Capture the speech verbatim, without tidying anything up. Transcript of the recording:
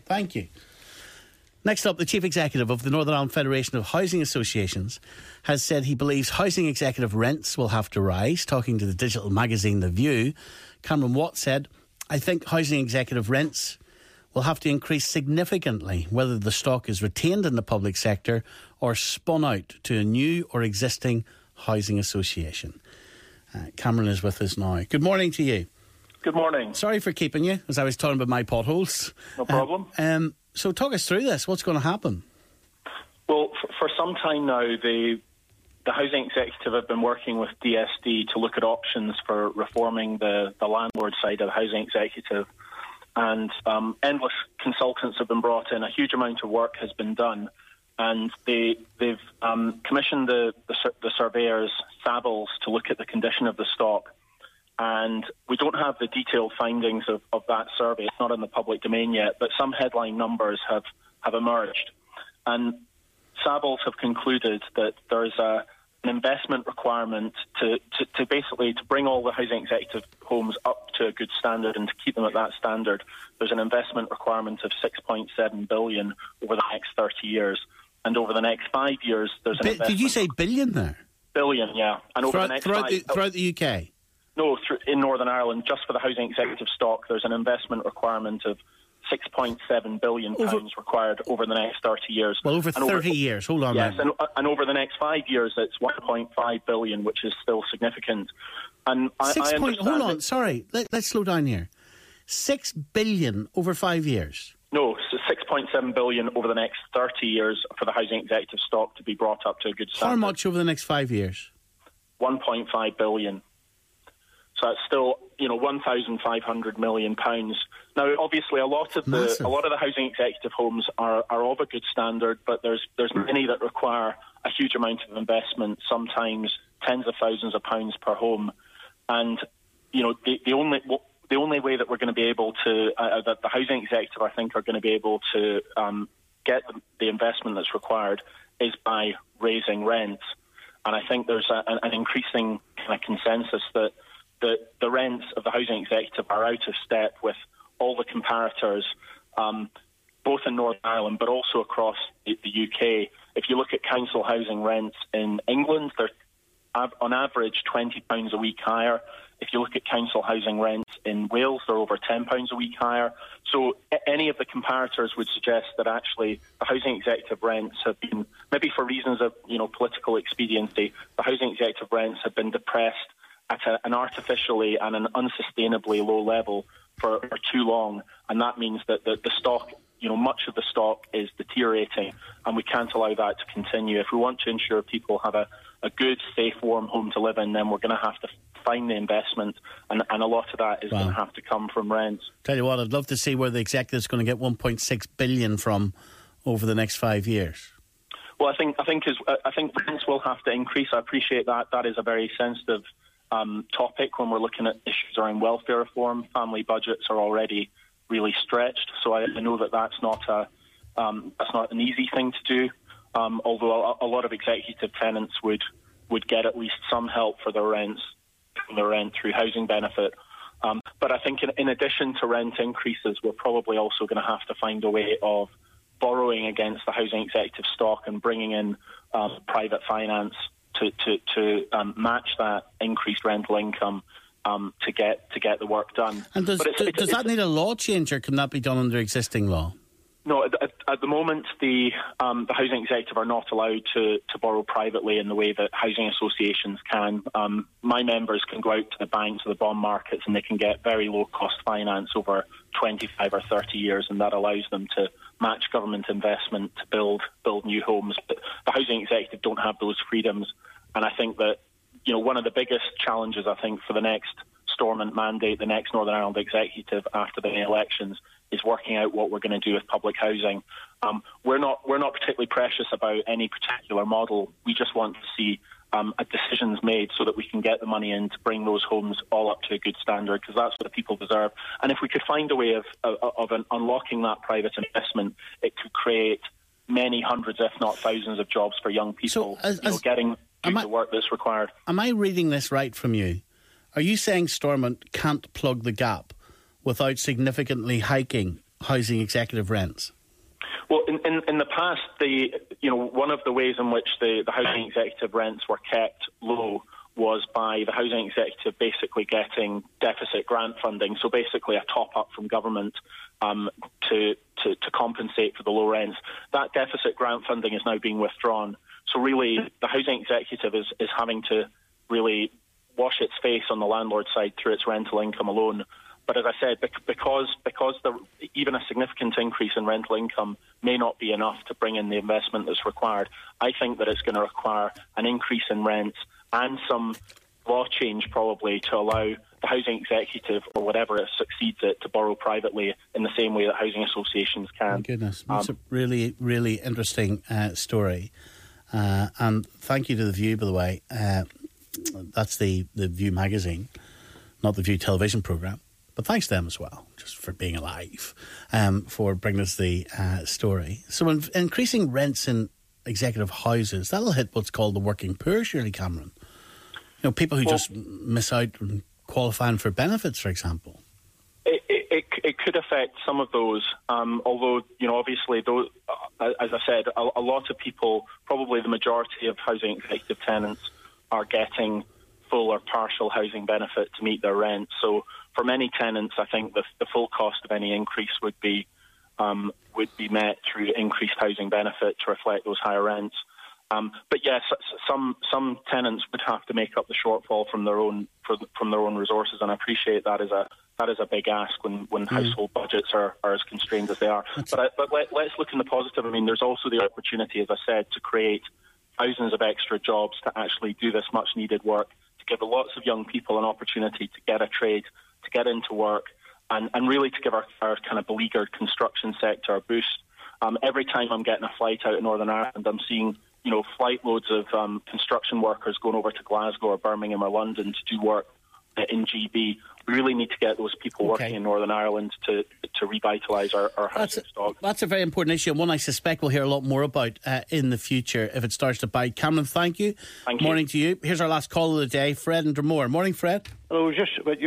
Thank you. Next up, the Chief Executive of the Northern Ireland Federation of Housing Associations has said he believes housing executive rents will have to rise. Talking to the digital magazine The View, Cameron Watt said, I think housing executive rents will have to increase significantly, whether the stock is retained in the public sector or spun out to a new or existing housing association. Uh, Cameron is with us now. Good morning to you. Good morning. Sorry for keeping you, as I was talking about my potholes. No problem. Uh, um, so talk us through this. What's going to happen? Well, for, for some time now, the the housing executive have been working with D S D to look at options for reforming the, the landlord side of the housing executive. And um, endless consultants have been brought in. A huge amount of work has been done. And they, they've um, commissioned the, the, the surveyors, Savills, to look at the condition of the stock. And we don't have the detailed findings of, of that survey. It's not in the public domain yet, but some headline numbers have, have emerged. And Savills have concluded that there's a, an investment requirement to, to, to basically to bring all the housing executive homes up to a good standard and to keep them at that standard. There's an investment requirement of six point seven billion dollars over the next thirty years. And over the next five years, there's an Bi- investment... Did you say billion there? Billion, yeah. And over throughout, the next throughout, five, the, throughout the U K? No, through, in Northern Ireland, just for the housing executive stock, there's an investment requirement of six point seven billion pounds over, required over the next thirty years. Well, over and thirty over, years. Hold on. Yes, and, and over the next five years, it's one point five billion, which is still significant. And Six I, I point, hold on, that, sorry, Let, let's slow down here. Six billion over five years. No, so six point seven billion over the next thirty years for the housing executive stock to be brought up to a good standard. How much over the next five years? one point five billion. So that's still, you know, one thousand five hundred million pounds. Now, obviously, a lot of the Massive. a lot of the housing executive homes are, are of a good standard, but there's there's many that require a huge amount of investment, sometimes tens of thousands of pounds per home. And you know, the, the only the only way that we're going to be able to uh, that the housing executive, I think, are going to be able to um, get the, the investment that's required is by raising rents. And I think there's a, an, an increasing kind of consensus that the, the rents of the housing executive are out of step with all the comparators, um, both in Northern Ireland but also across the, the U K. If you look at council housing rents in England, they're av- on average twenty pounds a week higher. If you look at council housing rents in Wales, they're over ten pounds a week higher. So a- any of the comparators would suggest that actually the housing executive rents have been, maybe for reasons of you know political expediency, the housing executive rents have been depressed at a, an artificially and an unsustainably low level for, for too long. And that means that the, the stock, you know, much of the stock is deteriorating, and we can't allow that to continue. If we want to ensure people have a, a good, safe, warm home to live in, then we're going to have to find the investment, and, and a lot of that is wow. going to have to come from rents. Tell you what, I'd love to see where the executive's going to get one point six billion dollars from over the next five years. Well, I think I think is I think rents will have to increase. I appreciate that. That is a very sensitive um, topic when we're looking at issues around welfare reform. Family budgets are already really stretched, so I, I know that that's not a um, that's not an easy thing to do. Um, although a, a lot of executive tenants would would get at least some help for their rents, their rent through housing benefit. Um, but I think in, in addition to rent increases, we're probably also going to have to find a way of borrowing against the housing executive stock and bringing in um, private finance to to, to um, match that increased rental income um, to get to get the work done. And does, it's, does, it's, does it's, that need a law change, or can that be done under existing law? No, at, at, at the moment, the um, the housing executive are not allowed to, to borrow privately in the way that housing associations can. Um, my members can go out to the banks or the bond markets, and they can get very low-cost finance over twenty-five or thirty years, and that allows them to match government investment to build build new homes. But the housing executive don't have those freedoms, and I think that you know one of the biggest challenges, I think, for the next Stormont mandate, the next Northern Ireland executive after the elections, is working out what we're going to do with public housing. Um, we're not we're not particularly precious about any particular model. We just want to see um, a decisions made so that we can get the money in to bring those homes all up to a good standard, because that's what the people deserve. And if we could find a way of of, of an, unlocking that private investment, it could create many hundreds, if not thousands, of jobs for young people. So as, you know, as, getting to the work that's required. Am I reading this right from you? Are you saying Stormont can't plug the gap without significantly hiking housing executive rents? Well, in, in, in the past, the you know one of the ways in which the, the housing executive rents were kept low was by the housing executive basically getting deficit grant funding, so basically a top-up from government um, to, to, to compensate for the low rents. That deficit grant funding is now being withdrawn. So really, the housing executive is, is having to really wash its face on the landlord side through its rental income alone. But as I said, because because the, even a significant increase in rental income may not be enough to bring in the investment that's required, I think that it's going to require an increase in rents and some law change probably to allow the housing executive or whatever it succeeds it to borrow privately in the same way that housing associations can. Oh, goodness, that's um, a really, really interesting uh, story. Uh, and thank you to The View, by the way. Uh, that's the, the View magazine, not the View television programme. But thanks to them as well, just for being alive, um, for bringing us the uh, story. So in, increasing rents in executive houses, that'll hit what's called the working poor, surely, Cameron. You know, people who well, just miss out on qualifying for benefits, for example. It, it, it could affect some of those, um, although, you know, obviously, those, uh, as I said, a, a lot of people, probably the majority of housing executive tenants, are getting full or partial housing benefit to meet their rent. So for many tenants, I think the, the full cost of any increase would be um, would be met through increased housing benefit to reflect those higher rents. Um, but yes, some some tenants would have to make up the shortfall from their own from their own resources, and I appreciate that is a that is a big ask when, when mm. household budgets are, are as constrained as they are. That's but I, but let, let's look in the positive. I mean, there's also the opportunity, as I said, to create thousands of extra jobs to actually do this much needed work, to give lots of young people an opportunity to get a trade, to get into work, and, and really to give our, our kind of beleaguered construction sector a boost. Um, every time I'm getting a flight out of Northern Ireland, I'm seeing, you know, flight loads of um, construction workers going over to Glasgow or Birmingham or London to do work in G B. We really need to get those people okay. working in Northern Ireland to to revitalise our, our housing that's stock. A, that's a very important issue, and one I suspect we'll hear a lot more about uh, in the future if it starts to bite. Cameron, thank you. Thank Morning you. to you. Here's our last call of the day, Fred and Dromore. Morning, Fred. Hello, just about your